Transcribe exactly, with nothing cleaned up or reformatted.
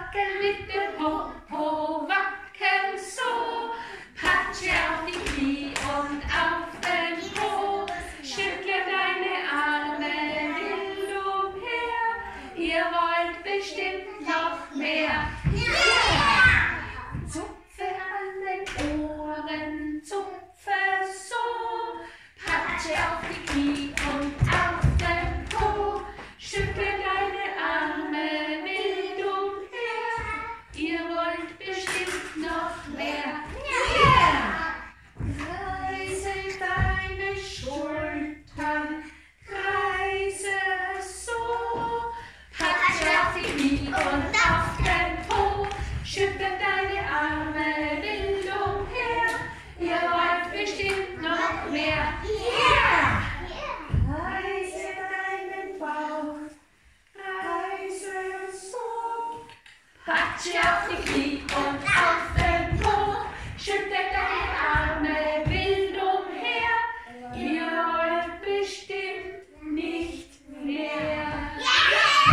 wackel mit dem Popo, wackel so. Patsche auf die Knie und auf den Po. Schüttle deine Arme wild umher. Ihr wollt bestimmt noch mehr. Yeah! Zupfe an den Ohren, zupfe so. Patsche auf die Knie und auf den Po. Schüttle deine Arme wild umher. Ihr wollt bestimmt noch mehr. Yeah! Kreise deine Schultern, kreise so. Patsche auf die Knie und auf den Po. Schüttle deine Arme wild umher. Ihr wollt bestimmt noch mehr. Yeah! Kreise deinen Bauch, kreise so. Patsche auf die Knie und auf den Po. Schüttle deine